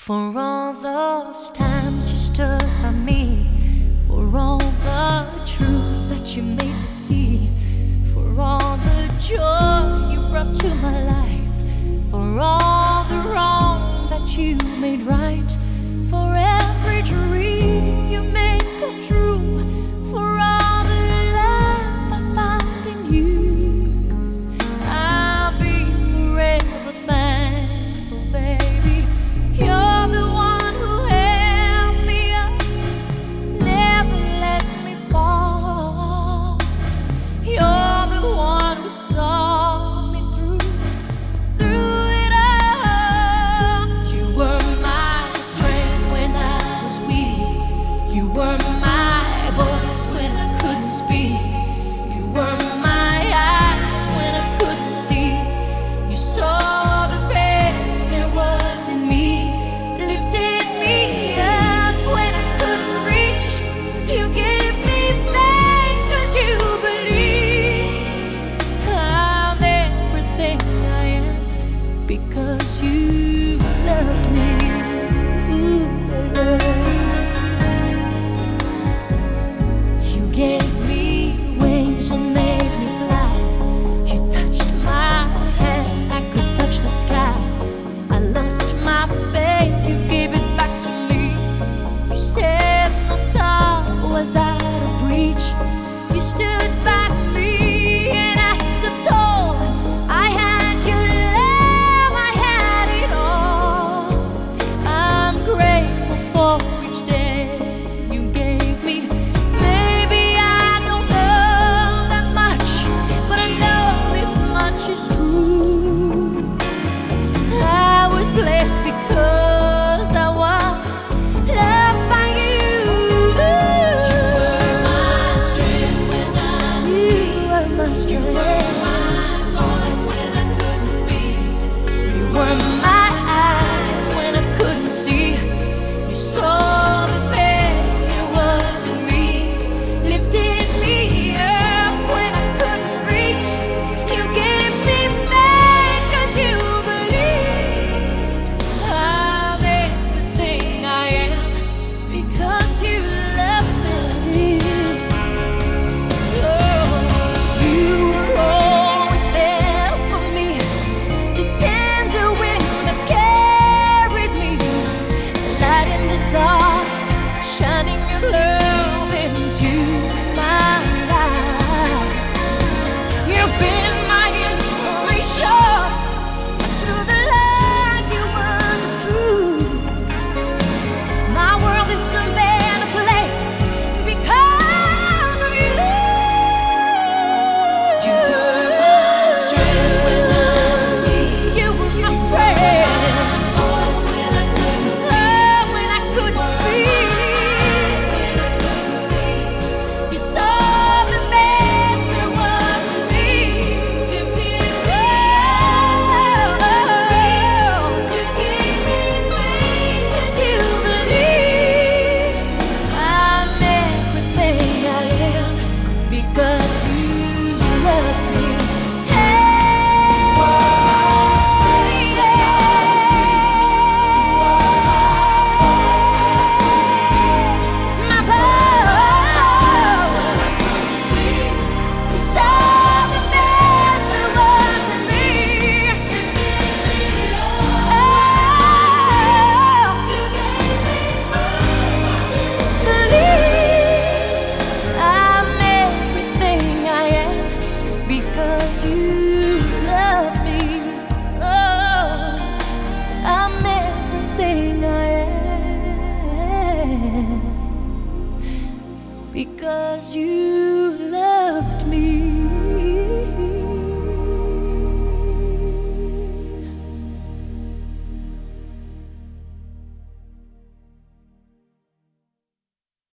For all those times you stood by me, for all the truth that you made me see, for all the joy you brought to my life, for all the wrong that you made right, for every dream you made come true, for all the love I found in you, I'll be forever thankful, baby. You're the one who held me up, never let me fall. You're the one who saw me through it all. You were my strength when I was weak. You were my voice when I couldn't speak. You were my eyes when I couldn't see. You saw the best there was in me, lifted me up when I couldn't reach. You gave me faith 'cause you believe I'm everything I am because you loved me. Ooh, you gave me wings and made me fly. You touched my hand, I could touch the sky. I lost my faith, you gave it back to me. You said no star was out of reach. You stood by me and I stood tall. I had your love, I had it all. I'm grateful for each day you gave me. Maybe I don't know that much, but I know this much is true. I was blessed because I was loved by you. You were my strength when I was weak. You were my strength. You were my voice when I couldn't speak. You were my eyes when I couldn't see. You saw the best there was in me, lifted me up when I couldn't reach. You gave me faith 'cause you believed I'm everything I am because you loved me. Oh, you were always there for me, the tender wind that carried me, light in the dark, shining your love into my life. You've been my inspiration through the lies you were the truth. My world is a better place because of you. You were my strength when I was weak. You were my strength. Voice when I couldn't speak. When I couldn't speak. When I couldn't see. You saw the best there was in me. Lifted me up. You gave me faith 'cause you believed I'm everything I am because you loved me. My voice. You saw the best there was in me. Believed I'm everything I am because you